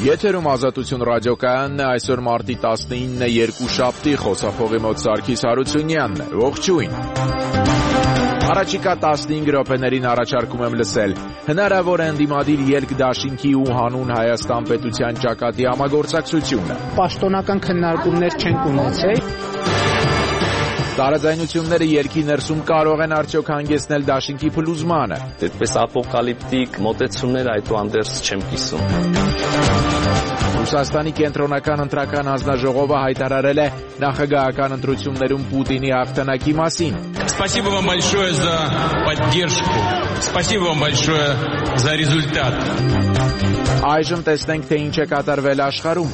Եթերում Ազատություն ռադիոկայանն է, այսօր մարտի 19-ը երկուշաբթի, խոսափողի մոտ Սարգիս Հարությունյանն է, ողջույն։ Առաջիկա 15 րոպեներին առաջարկում եմ լսել. հնարավոր է ընդդիմադիր ելք դաշինքի ու հանուն Հայաստան պետության ճակատի համագործակցությունը։ Պաշտոնական քննարկումներ չենք ունեցել։ Տարաձայնությունները ելքի ներսում կարող են արդյոք հանգեցնել դաշինքի փլուզմանը։ Այդպես ապոկալիպտիկ մոտեցումներ այդուհանդերձ չեմ կիսում։ Ռուսաստանի կենտրոնական ընտրական հանձնաժողովը հայտարարել է նախագահական ընտրություններում Պուտինի հաղթանակի մասին։ Спасибо вам большое за поддержку. Спасибо вам большое за результат. Այժմ տեսնենք, թե ինչ է կատարվել աշխարհում։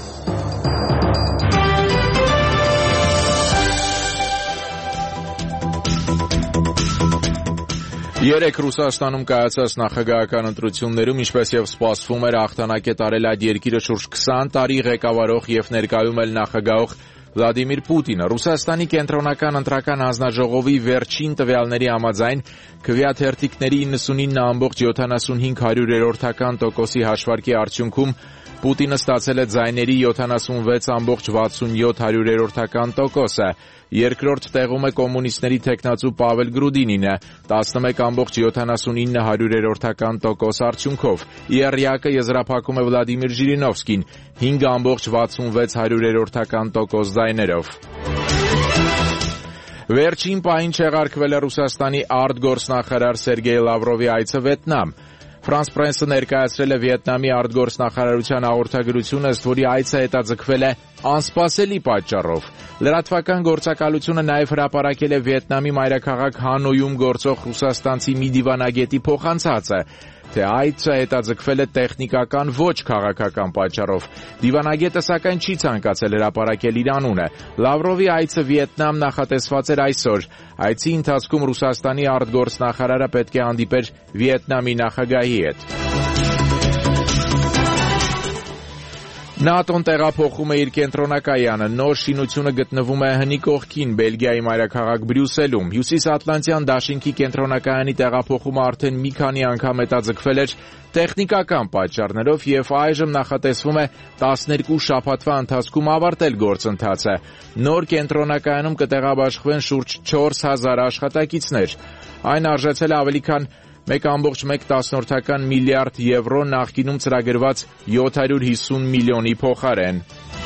Երեկ Ռուսաստանում կայացած նախագահական ընտրություններում, ինչպես եւ սպասվում էր, հաղթանակ է տարել այդ երկիրը շուրջ 20 տարի ղեկավարող եւ ներկայում էլ նախագահող Վլադիմիր Պուտինը։ Ռուսաստանի կենտրոնական ընտրական հանձնաժողովի վերջին տվյալների համաձայն քվեաթերթիկների 99.75% հաշվարկի արդյունքում Պուտինը ստացել է ձայների 76.67%, երկրորդ տեղում է կոմունիստների թեկնածու Պավել Գրուդինինը 11.79% արդյունքով, եռյակը եզրափակում է Վլադիմիր Ժիրինովսկին 5.66% ձայներով։ Վերջին պահին չեղարկվել է Ռուսաստանի արտգործնախարար Սերգեյ Լավրովի այցը Վիետնամ։ Ֆրանս Պրենսը ներկայացրել է Վիետնամի արտգործնախարարության հաղորդագրությունը, ըստ որի այցը հետաձգվել է անսպասելի պատճառով։ Լրատվական գործակալությունը նաև հրապարակել է Վիետնամի մայրաքաղաք Հանոյում գործող ռուսաստանցի մի դիվանագետի փոխանցածը, թե այցը հետաձգվել է տեխնիկական ոչ քաղաքական պատճառով։ Դիվանագետը սակայն չի ցանկացել հրապարակել իր անունը։ Լավրովի այցը Վիետնամ նախատեսված էր այսօր։ Այցի ընթացքում Ռուսաստանի արտգործնախարարը պետք է հանդիպեր Վիետնամի նախագահի հետ։ ՆԱՏՕ-ն տեղափոխում է իր կենտրոնակայանը, նոր շինությունը գտնվում է հնի կողքին, Բելգիայի մայրաքաղաք Բրյուսելում։ Հյուսիսատլանտյան դաշինքի կենտրոնակայանի տեղափոխումը արդեն մի քանի անգամ հետաձգվել էր տեխնիկական պատճառներով եւ այժմ նախատեսվում է 12 շաբաթվա ընթացքում ավարտել գործընթացը։ Նոր կենտրոնակայանում կտեղաբաշխվեն շուրջ 4000 աշխատակիցներ։ Այն արժեցել է ավելի քան 1.1 միլիարդ եվրո, նախկինում ծրագրված 750 միլիոնի փոխարեն։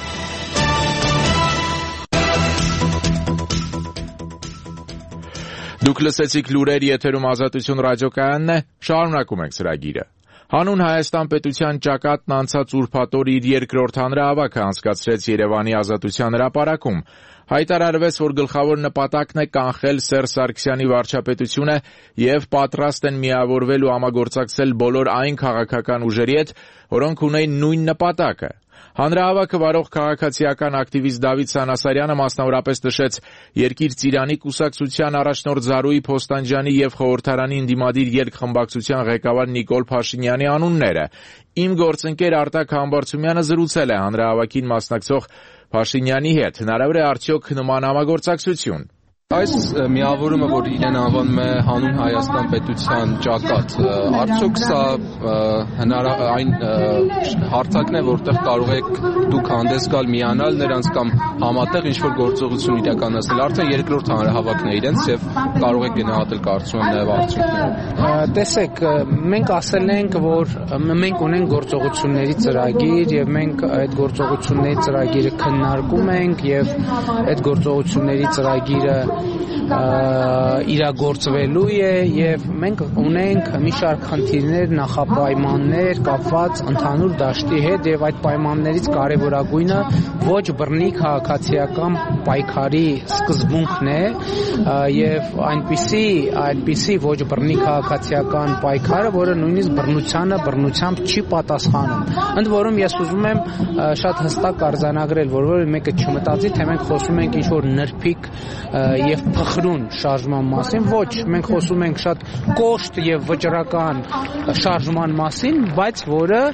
Դուք լսեցիք լուրեր, եթերում Ազատություն ռադիոկայանն է, շարունակում ենք ծրագիրը։ Հանուն Հայաստան պետության ճակատն անցած ուրբաթ օր իր երկրորդ հանրահավաքը անցկացրեց Երևանի Ազատության հրապարակում։ Հայտարարվեց, որ գլխավոր նպատակն է կանխել Սերժ Սարգսյանի վարչապետությունը եւ պատրաստ են միավորվել ու համագործակցել բոլոր այն քաղաքական ուժերի հետ, որոնք ունեն նույն նպատակը։ Հանրահավաքը վարող քաղաքացիական ակտիվիստ Դավիթ Սանասարյանը մասնավորապես նշեց Երկիր Ծիրանի կուսակցության առաջնորդ Զարուհի Փոստանջյանի եւ խորհրդարանի ընդդիմադիր ելք խմբակցության ղեկավար Նիկոլ Փաշինյանի անունները։ Իմ գործընկեր Արտակ Համբարձումյանը զրուցել է հանրահավաքին մասնակցող Փաշինյանի հետ։ Հնարավոր է արդյոք նման համագործակցություն։ Այս միավորումը, որ իրեն անվանում է հանուն Հայաստան պետության ճակատ, արդյոք սա այն հարթակն է, որտեղ կարող եք դուք հանդես գալ միանալ նրանց կամ համատեղ ինչ-որ գործողություն իրականացնել։ Արդեն երկրորդ հանրահավաքն է իրենց եւ կարող եք գնահատել, կարծում եմ, նաեւ արդյունքները։ Տեսեք, մենք ասել ենք, որ մենք ունենք գործողությունների ծրագիր եւ մենք այդ գործողությունների ծրագիրը քննարկում ենք եւ այդ գործողությունների ծրագիրը իրագործվելու է եւ մենք ունենք մի շարք խնդիրներ, նախապայմաններ կապված ընդհանուր դաշտի հետ եւ այդ պայմաններից կարեւորագույնը ոչ բռնի քաղաքացիական պայքարի սկզբունքն է եւ այնպիսի ոչ բռնի քաղաքացիական պայքարը, որը նույնիսկ բռնությամբ չի պատասխանում։ Ընդ որում ես ուզում եմ շատ հստակ արձանագրել, որ մեկը չմտածի, թե մենք խոսում ենք ինչ-որ նրբիկ եւ փխրուն շարժման մասին, ոչ, մենք խոսում ենք շատ կոշտ եւ վճռական շարժման մասին, բայց որը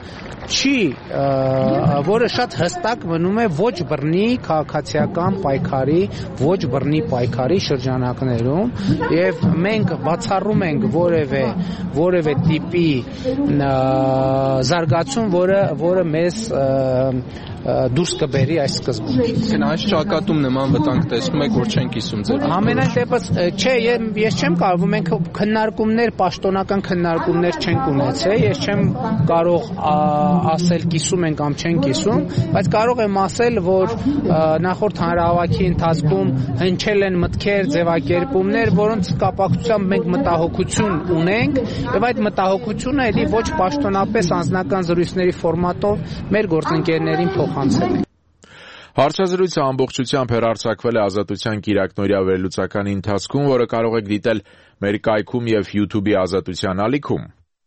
որը շատ հստակ մնում է ոչ բռնի քաղաքացիական պայքարի, ոչ բռնի պայքարի շրջանակներում եւ մենք բացառում ենք որևէ տիպի զարգացում, որը մեզ դուրս կբերի այս սկզբունքից։ Այս ճակատում նման վտանգ տեսնում եք, որ չեն կիսում ձեր։ Ամենայն դեպս չէ, ես չեմ կարող, մենք քննարկումներ, պաշտոնական քննարկումներ չենք ունեցել, ես չեմ կարող ասել կիսում են կամ չեն կիսում, բայց կարող եմ ասել, որ նախորդ հանրահավաքի ընթացքում հնչել են մտքեր, ձևակերպումներ, որոնց կապակցությամբ մենք մտահոգություն ունենք, եւ այդ մտահոգությունը էլի ոչ պաշտոնապես անձնական զրույցների ֆորմատով մեր գործընկերներին փոխանցել ենք։ Հարցազրույցը ամբողջությամբ հեռարձակվել է Ազատության կիրակնօրյա վերլուծականի ընթացքում, որը կարող եք դիտել մեր կայքում եւ YouTube-ի Ազատության ալիքում։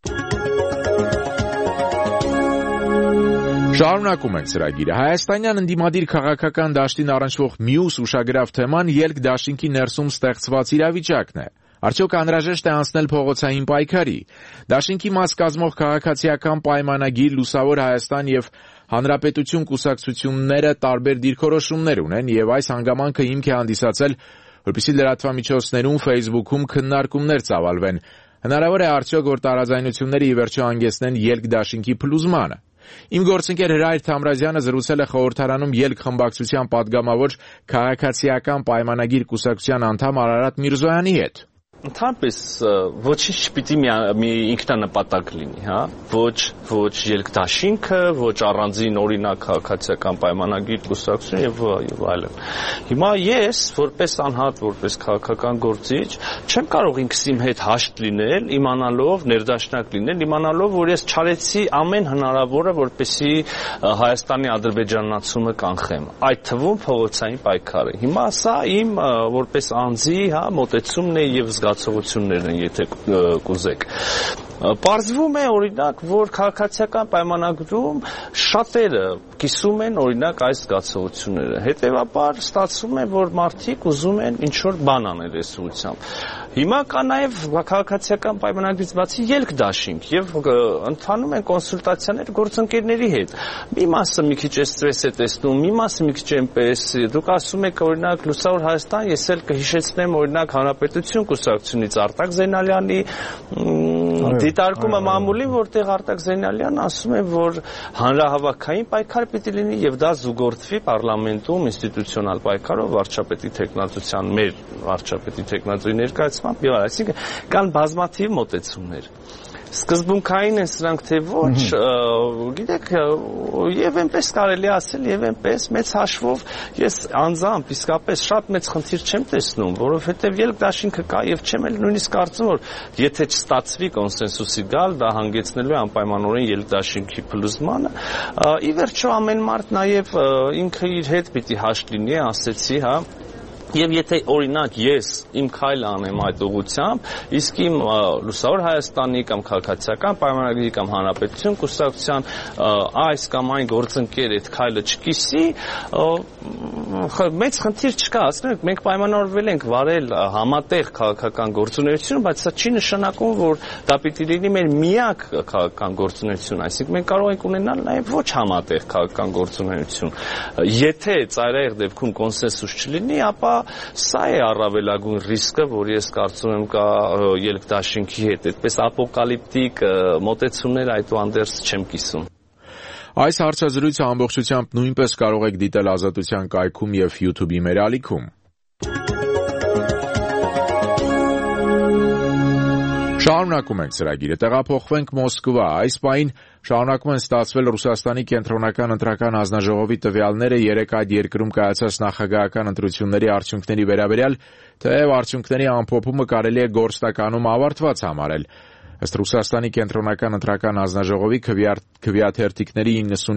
Շարունակում ենք ծրագիրը։ Հայաստանյան ընդդիմադիր քաղաքական դաշտին առնչվող մյուս ուշագրավ թեման ելք դաշինքի ներսում ստեղծված իրավիճակն է։ Արդյոք անհրաժեշտ է անցնել փողոցային պայքարի։ Դաշինքի մաս կազմող քաղաքացիական պայմանագիր Լուսավոր Հայաստան եւ Հանրապետություն կուսակցությունները տարբեր դիրքորոշումներ ունեն եւ այս հանգամանքը հիմք է հանդիսացել, որպեսզի լրատվամիջոցներում, Facebook-ում քննարկումներ ծավալվեն։ Հնարավոր է արդյոք որ տարաձայնությունները ի վերջո հանգեցնեն ելք դաշինքի փլուզմանը։ Իմ գործընկեր Հրայր Թամրազյանը զրուցել է խորհրդարանում ելք խմբակցության падգամավոր քաղաքացիական պայմանագիր կուսակցության անդամ Արարատ Միրզոյանի հետ։ Ընդհանրապես ոչինչ չպիտի մի ինքնանպատակ լինի, հա, ոչ ելքդաշինքը, ոչ առանձին օրինակ քաղաքացիական պայմանագիր կուսակցություն եւ այլն։ Հիմա ես որպես անհատ, որպես քաղաքական գործիչ չեմ կարող ինքս իմ հետ հաշտ լինել, իմանալով ներդաշնակ լինել, իմանալով որ ես չարեցի ամեն հնարավորը, որպեսզի Հայաստանի ադրբեջանացումը կանխեմ, այդ թվում փողոցային պայքարը։ Հիմա սա իմ որպես անձի, հա, մոտեցումն է եւ զգացողություններն են, եթե կուզեք։ Պարզվում է օրինակ, որ քաղաքացիական պայմանագրում շատերը կիսում են օրինակ այս զգացողությունները։ Հետևաբար ստացվում է, որ մարդիկ ուզում են ինչ-որ բան անել այս ուղղությամբ։ Հիմա կա նաև քաղաքացիական պայմանագրից բացի ելքդաշինք եւ ընթանում են կոնսուլտացիաներ գործընկերների հետ։ Մի մասը մի քիչ ստրես է տեսնում, մի մասը մի քիչ այնպես։ Դուք ասում եք օրինակ Լուսավոր Հայաստան, ես էլ կհիշեցնեմ օրինակ Հանրապետություն կուսակցությունից Արտակ Զեյնալյանի դիտարկումը մամուլի, որտեղ Արտակ Զեյնալյանը ասում է, որ հանրահավաքային պայքար պիտի լինի եւ դա զուգորդվի պարլամենտում ինստիտուցիոնալ պայքարով վարչապետի թեկնածության, մեր վարչապետի թեկնածուի ներկայացմամբ, եւ այսինքն կան բազմաթիվ մոտեցումներ։ Սկզբունքային են սրանք թե ոչ, գիտեք, եւ այնպես կարելի ասել, եւ այնպես մեծ հաշվով ես անձամբ իսկապես շատ մեծ խնդիր չեմ տեսնում, որովհետեւ ելքդաշինքը կա եւ չեմ էլ նույնիսկ կարծում, որ եթե չստացվի կոնսենսուսի գալ, դա հանգեցնելու է անպայմանորեն ելքդաշինքի փլուզմանը։ Ի վերջո ամեն մարդ նաեւ ինքը իր հետ պիտի հաշտ լինի, ասեցի, հա։ Եվ եթե օրինակ ես իմ քայլը անեմ այդ ուղղությամբ, իսկ իմ Լուսավոր Հայաստանի կամ քաղաքացիական պայմանագրի կամ Հանրապետություն կուսակցության այս կամ այն գործընկեր այդ քայլը չկիսի, մեծ խնդիր չկա, ասենք մենք պայմանավորվել ենք վարել համատեղ քաղաքական գործունեություն, բայց սա չի նշանակում, որ դա պիտի լինի մեր միակ քաղաքական գործունեություն, այսինքն մենք կարող ենք ունենալ նաև ոչ համատեղ քաղաքական գործունեություն։ Եթե ծայրահեղ դեպքում կոնսենսուս չլինի, ապա սա է առավելագույն ռիսկը, որ ես կարծում եմ կա ելքդաշինքի հետ, այդպես ապոկալիպտիկ մոտեցումներ այդուհանդերձ չեմ կիսում։ Այս հարցազրույցը ամբողջությամբ նույնպես կարող եք դիտել Ազատության կայքում եւ YouTube-ի մեր ալիքում։ Շարունակում ենք ծրագիրը, տեղափոխվենք Մոսկվա։ Այս պահին շարունակում են ստացվել Ռուսաստանի կենտրոնական ընտրական հանձնաժողովի տվյալները 3 այդ երկրում կայացած նախագահական ընտրությունների արդյունքների վերաբերյալ, թեև արդյունքների ամփոփումը կարելի է գործնականում ավարտված համարել։ Ըստ Ռուսաստանի կենտրոնական ընտրական հանձնաժողովի քվեաթերթիկների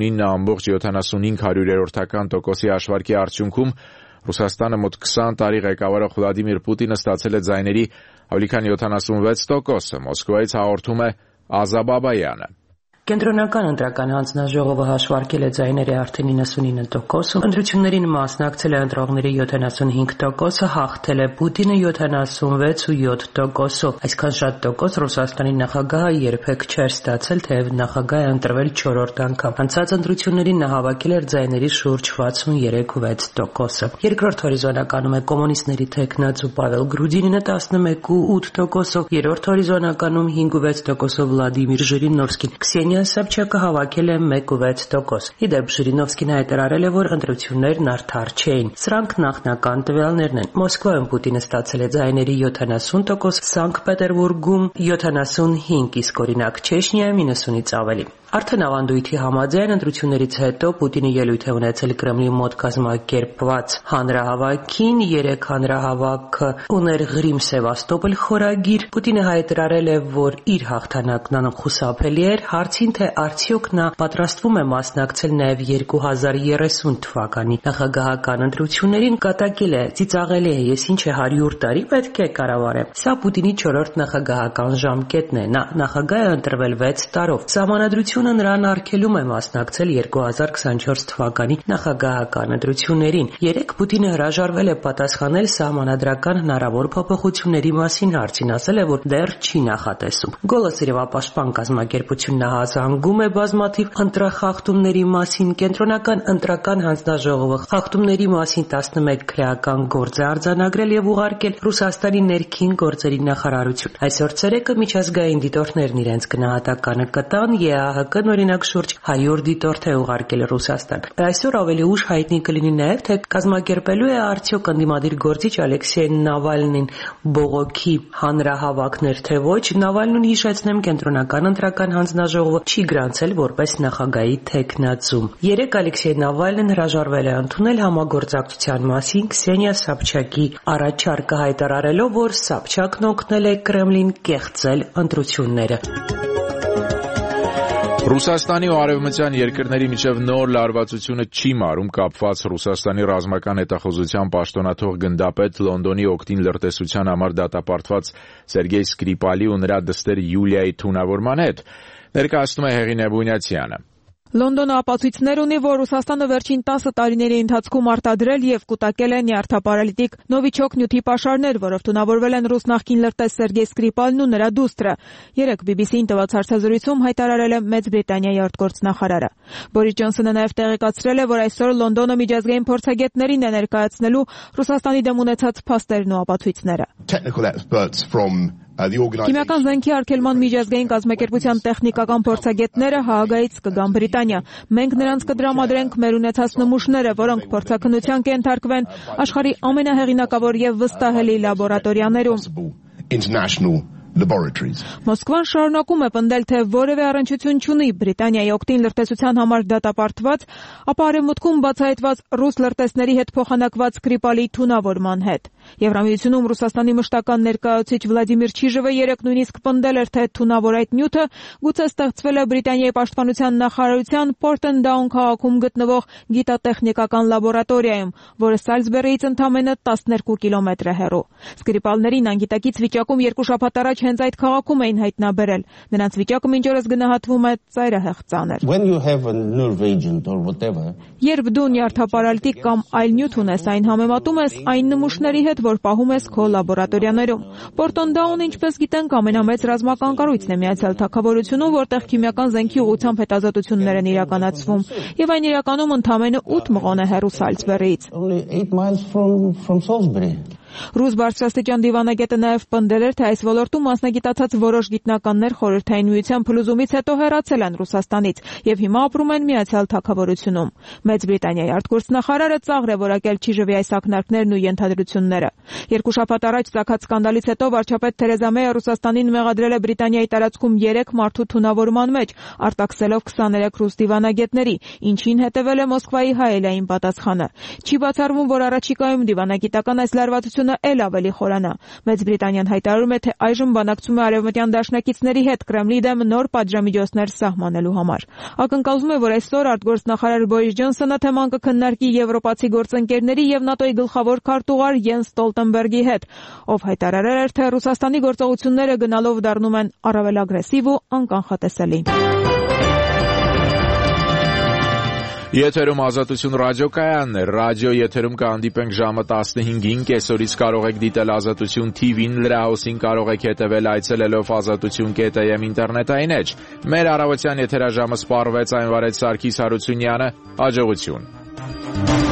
99.75% հաշվարկի արդյունքում Ռուսաստանը մոտ 20 տարի ղեկավարող Վլադիմիր Պուտինը ստացել է ձայների ավելի քան 76%, Մոսկվայից հաղորդում է Ազա Բաբայանը։ Կենտրոնական ընտրական հանձնաժողովը հաշվարկել է ձայների արդեն 99%, ընտրություններին մասնակցել է ընտրողների 75%, հաղթել է Պուտինը 76.7%, այսքան շատ տոկոս Ռուսաստանի նախագահը երբեք չէր ստացել, թեև նախագահ է ընտրվել 4-րդ անգամ։ Անցած ընտրություններին նա հավաքել էր ձայների շուրջ 63.6%։ Երկրորդ հորիզոնականում է կոմունիստների թեկնածու Պավել Գրուդինինը 11.8%, երրորդ հորիզոնականում 5.6%-ով Վլադիմիր Ժիրինովսկին, Քսենիա Սաբչակը հավաքել է 1.6%։ Իդեպ Ժիրինովսկին հայտարարել է, որ ընտրություններն արդար չէին։ Սրանք նախնական տվյալներն են։ Մոսկվայում Պուտինը ստացել է ձայների 70%, Սանկտ Պետերբուրգում 75%, իսկ օրինակ Չեչնիայում 90%-ից ավելի։ Արդեն ավանդույթի համաձայն ընտրություններից հետո Պուտինը ելույթ է ունեցել Կրեմլի մոտ կազմակերպված հանրահավաքին, 3 հանրահավաքը ուներ Ղրիմ Սևաստոպոլ խորագիր։ Պուտինը հայտարարել է, որ իր հաղթանակն անխուսափելի էր, հարցին թե արդյոք նա պատրաստվում է մասնակցել նաև 2030 թվականի նախագահական ընտրություններին, կատակել է, ծիծաղել է, ես ինչ է 100 տարի պետք է կառավարեմ։ Սա Պուտինի 4-րդ նախագահական ժամկետն է, նա նախագահ է ընտրվել 6 տարով։ Սահմանադրությունը նրան արգելում է մասնակցել 2024 թվականի նախագահական ընտրություններին։ Երեկ Պուտինը հրաժարվել է պատասխանել սահմանադրական հնարավոր փոփոխությունների մասին հարցին, ասել է, որ դեռ չի նախատեսում։ Գոլոս իրավապաշտպան կազմակերպությունն հազանգում է բազմաթիվ ընտրախախտումների մասին։ Կենտրոնական ընտրական հանձնաժողովը խախտումների մասին 11 քրեական գործ է արձանագրել եւ ուղարկել Ռուսաստանի ներքին գործերի նախարարություն։ Այսօր ցերեկը միջազգային դիտորդներն իրենց գնահատականը կտան, ԵԱՀԿ-ն օրինակ շուրջ 100 դիտորդ է ուղարկել Ռուսաստան։ Այսօր ավելի ուշ հայտնի կլինի նաեւ, թե կազմակերպելու է արդյոք ընդդիմադիր գործիչ Ալեքսեյ Նավալնին բողոքի հանրահավաքներ, թե ոչ։ Նավալնին, հիշեցնեմ, կենտրոնական ընտրական հանձնաժողովը չի գրանցել որպես նախագահի թեկնածու։ Երեկ Ալեքսեյ Նավալնին հրաժարվել է ընդունել համագործակցության մասին Քսենիա Սաբչակի առաջարկը, հայտարարելով, որ Սաբչակն օգնել է Կրեմլին կեղծել ընտրությունները։ Ռուսաստանի ու արևմտյան երկրների միջև նոր լարվածությունը չի մարում կապված Ռուսաստանի ռազմական հետախուզության պաշտոնաթող գնդապետ Լոնդոնի օգտին լրտեսության համար դատապարտված Սերգեյ Սկրիպալի ու նրա դստեր Յուլիայի թունավորման հետ, ներկայացնում է Հեղինե Բունյացյանը։ Լոնդոնը ապացույցներ ունի, որ Ռուսաստանը վերջին 10 տարիների ընթացքում արտադրել եւ կուտակել է նյարդապարալիտիկ նովիչոկ նյութի պաշարներ, որով թունավորվել են ռուս նախկին լրտես Սերգեյ Սկրիպալն ու նրա դուստրը։ Երեկ BBC-ին տված հարցազրույցում հայտարարել է Մեծ Բրիտանիայի արտգործնախարարը։ Բորիս Ջոնսոնը նաեւ տեղեկացրել է, որ այսօր Լոնդոնը միջազգային փորձագետներին է ներկայացնելու Ռուսաստանի դեմ ունեցած փաստերն ու ապացույցները։ Քիմիական զենքի արգելման միջազգային կազմակերպության տեխնիկական փորձագետները Հաագայից կգան Բրիտանիա։ Մենք նրանց կդրամադրենք մեր ունեցած նմուշները, որոնք փորձաքննության կենթարկվեն աշխարհի ամենահեղինակավոր եւ վստահելի լաբորատորիաներում։ Մոսկվան շարունակում է պնդել, թե որևէ առնչություն չունի Բրիտանիայի օգտին լրտեսության համար դատապարտված, ապա արևմուտքում բացահայտված ռուս լրտեսների հետ փոխանակված Սկրիպալի թունավորման հետ։ Եվրամիությունում Ռուսաստանի մշտական ներկայացուցիչ Վլադիմիր Չիժովը երեկ նույնիսկ պնդել էր, թե թունավոր այդ նյութը գուցե ստեղծվել է Բրիտանիայի պաշտպանության նախարարության Portendown քաղաքում գտնվող գիտատեխնիկական լաբորատորիայում, որը Սալզբերիից ընդամենը 12 կիլոմետր է հեռու։ Սկրիպալներին անգիտակից վիճակում 2 շաբաթ առաջ հենց այդ քաղաքում էին հայտնաբերել։ Նրանց վիճակը մինչ օրս գնահատվում է ծայրահեղ ծանր։ Երբ դու նյարդապարալիտիկ կամ այլ նյութ ունես, այն համեմատում ես այն նմուշների հետ, որ պահում ես քո լաբորատորիաներում։ Portendown, ինչպես գիտենք, ամենամեծ ռազմական կառույցն է Միացյալ Թագավորությունում, որտեղ քիմիական զենքի ուղղությամբ հետազոտություններ են իրականացվում, եւ այն իրականում ընդամենը 8 մղոն է հեռու Սալզբերիից։ Ռուս բարձրաստիճան դիվանագետը նաև պնդել էր, թե այս ոլորտում մասնագիտացած որոշ գիտնականներ Խորհրդային Միության փլուզումից հետո հեռացել են Ռուսաստանից եւ հիմա ապրում են Միացյալ Թագավորությունում։ Մեծ Բրիտանիայի արտգործնախարարը ծաղր է որակել Չիժովի այս ակնարկներն ու ենթադրությունները։ 2 շաբաթ առաջ ցակած սկանդալից հետո վարչապետ Թերեզա Մեյը Ռուսաստանին մեղադրել է Բրիտանիայի տարածքում 3 մարդու թունավորման մեջ, արտաքսելով 23 ռուս դիվանագետների, ինչին հետևել է Մոսկվայի հայելային պատասխանը։ Չի բացառվում, որ առաջիկայում դիվանագիտական այս լարվածությունը էլ ավելի խորանա։ Մեծ Բրիտանիան հայտարարում է, թե այժմ բանակցում է արևմտյան դաշնակիցների հետ Կրեմլի դեմ նոր պատժամիջոցներ սահմանելու համար։ Ակնկալվում է, որ այսօր արտգործնախարար Բորիս Ջոնսոնը թեման կքննարկի եվրոպացի գործընկերների եւ ՆԱՏՕ-ի գլխավոր քարտուղար Յենս Ստոլտենբերգի հետ, ով հայտարարել էր, թե Ռուսաստանի գործողությունները գնալով դառնում են առավել ագրեսիվ ու անկանխատեսելի։ Եթերում Ազատություն ռադիոկայանն է, ռադիո եթերում կհանդիպենք ժամը 15-ին, կեսօրից կարող եք դիտել Ազատություն TV-ն, լրահոսին կարող եք հետևել այցելելով azatutun.am ինտերնետային էջ։ Մեր առավոտյան եթերաժամը սպառվեց, այն վարեց Սարգիս Հարությունյանը, հաջողություն։